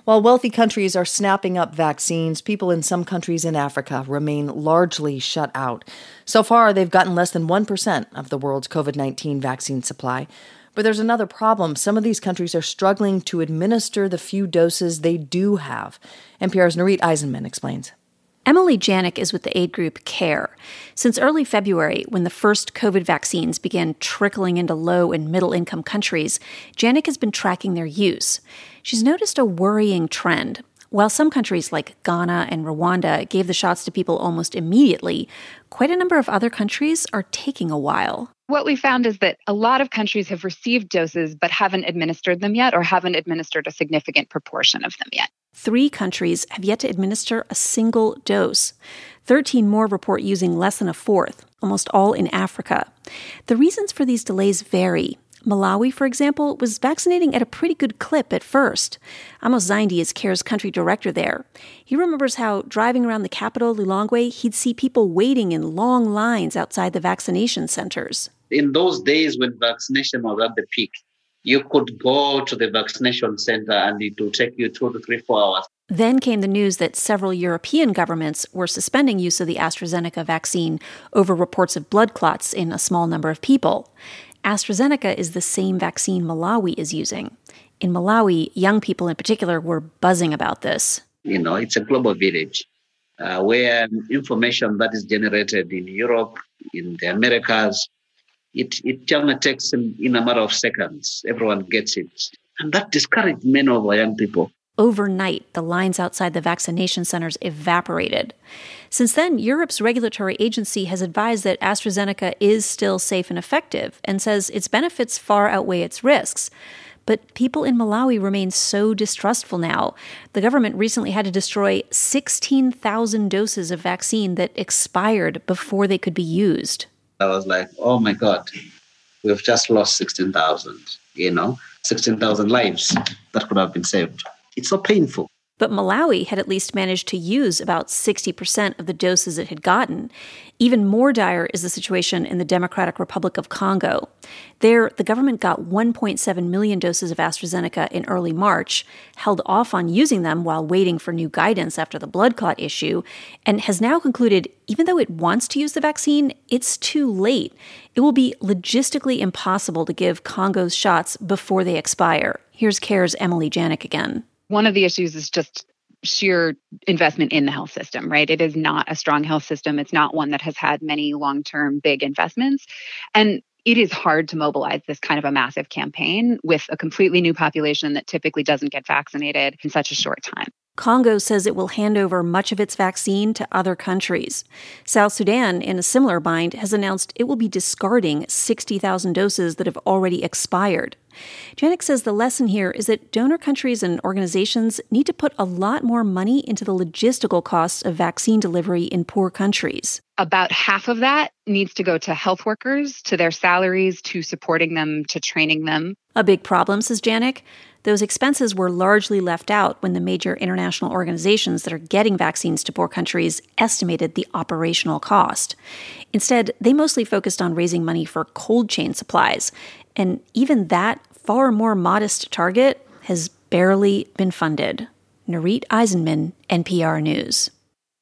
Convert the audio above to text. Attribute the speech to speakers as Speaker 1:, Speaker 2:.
Speaker 1: While wealthy countries are snapping up vaccines, people in some countries in Africa remain largely shut out. So far, they've gotten less than 1% of the world's COVID-19 vaccine supply. But there's another problem. Some of these countries are struggling to administer the few doses they do have. NPR's Nurith Aizenman explains.
Speaker 2: Emily Janik is with the aid group CARE. Since early February, when the first COVID vaccines began trickling into low- and middle-income countries, Janik has been tracking their use. She's noticed a worrying trend. While some countries like Ghana and Rwanda gave the shots to people almost immediately, quite a number of other countries are taking a while.
Speaker 3: What we found is that a lot of countries have received doses but haven't administered them yet or haven't administered a significant proportion of them yet.
Speaker 2: 3 countries have yet to administer a single dose. 13 more report using less than a fourth, almost all in Africa. The reasons for these delays vary. Malawi, for example, was vaccinating at a pretty good clip at first. Amos Zaindi is CARE's country director there. He remembers how, driving around the capital, Lilongwe, he'd see people waiting in long lines outside the vaccination centers.
Speaker 4: In those days when vaccination was at the peak, you could go to the vaccination center and it would take you 2 to 3, 4 hours.
Speaker 2: Then came the news that several European governments were suspending use of the AstraZeneca vaccine over reports of blood clots in a small number of people. AstraZeneca is the same vaccine Malawi is using. In Malawi, young people in particular were buzzing about this.
Speaker 4: It's a global village where information that is generated in Europe, in the Americas, it generally takes in a matter of seconds. Everyone gets it. And that discouraged many of our young people.
Speaker 2: Overnight, the lines outside the vaccination centers evaporated. Since then, Europe's regulatory agency has advised that AstraZeneca is still safe and effective and says its benefits far outweigh its risks. But people in Malawi remain so distrustful now. The government recently had to destroy 16,000 doses of vaccine that expired before they could be used.
Speaker 4: I was like, oh my God, we've just lost 16,000, 16,000 lives that could have been saved. It's so painful.
Speaker 2: But Malawi had at least managed to use about 60% of the doses it had gotten. Even more dire is the situation in the Democratic Republic of Congo. There, the government got 1.7 million doses of AstraZeneca in early March, held off on using them while waiting for new guidance after the blood clot issue, and has now concluded even though it wants to use the vaccine, it's too late. It will be logistically impossible to give Congo's shots before they expire. Here's CARE's Emily Janik again.
Speaker 3: One of the issues is just sheer investment in the health system, right? It is not a strong health system. It's not one that has had many long-term big investments. And it is hard to mobilize this kind of a massive campaign with a completely new population that typically doesn't get vaccinated in such a short time.
Speaker 2: Congo says it will hand over much of its vaccine to other countries. South Sudan, in a similar bind, has announced it will be discarding 60,000 doses that have already expired. Janik says the lesson here is that donor countries and organizations need to put a lot more money into the logistical costs of vaccine delivery in poor countries.
Speaker 3: About half of that needs to go to health workers, to their salaries, to supporting them, to training them.
Speaker 2: A big problem, says Janik. Those expenses were largely left out when the major international organizations that are getting vaccines to poor countries estimated the operational cost. Instead, they mostly focused on raising money for cold chain supplies. And even that far more modest target has barely been funded. Nurith Aizenman, NPR News.